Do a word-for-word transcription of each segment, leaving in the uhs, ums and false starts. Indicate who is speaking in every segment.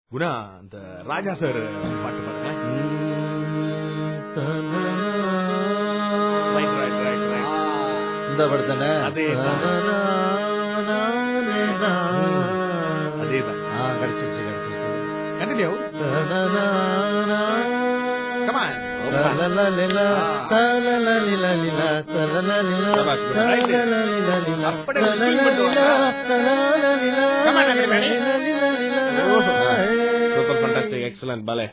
Speaker 1: குணா அந்த ராஜா சார் பாட்டு பாருங்க.
Speaker 2: இந்த படத்தானே?
Speaker 1: அதேதான் அதேதான்.
Speaker 2: கிடைச்சிருச்சு கிடைச்சிருச்சு.
Speaker 1: Continue. Come on.
Speaker 2: Super fantastic, excellent, ballet.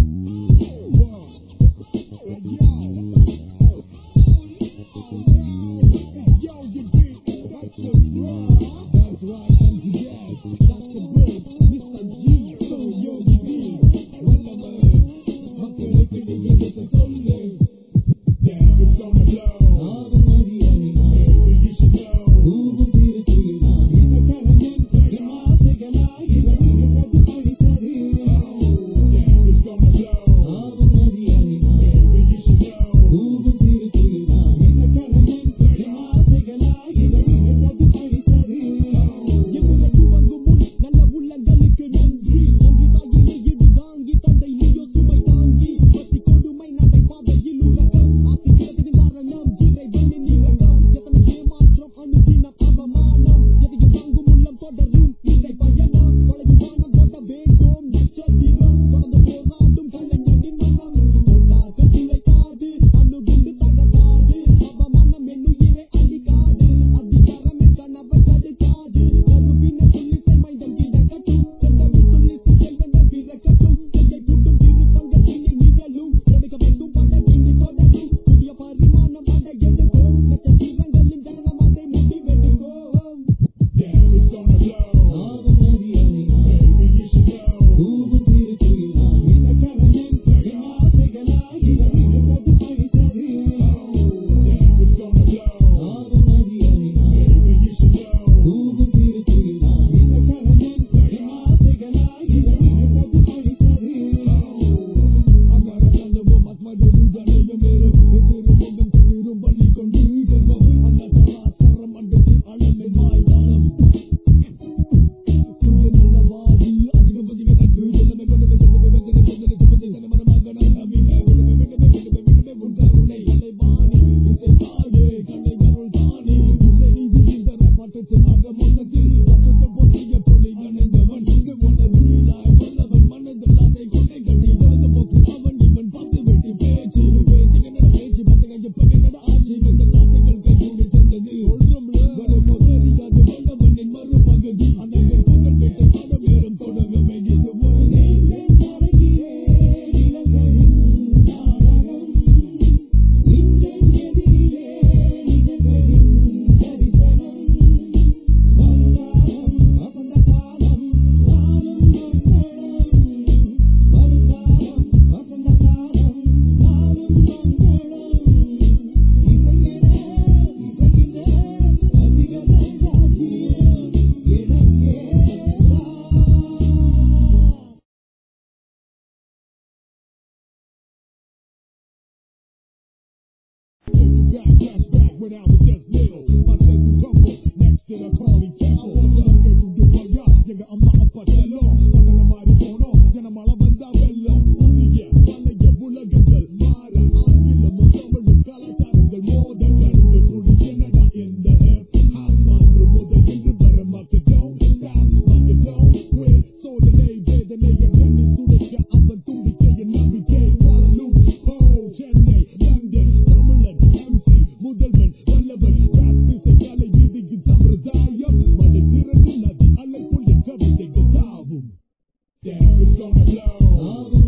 Speaker 2: When I was just little, my favorite couple next to the Carly Temple. Salga tu de vaya, llega a ma apatelo. Patana mari pono, yana mala banda bello. Udiye, valige bulagal, mara angila mutamlu kalacharangal moda kandu thodi Canada in the hip hop mandru moda indru bara market down, stop market down, quit. So the day day the day ganni studika avan tudike nabike Kuala Lumpur, Chennai, London, Tamilan, M C முதல்வன் வல்லவன் rap இசைக்கலை வீதியின் சம்பிரதாயம் மலை திறந்து நதி அலை போல் என் கவிதைகள் தாவும். Damn, it's gonna blow.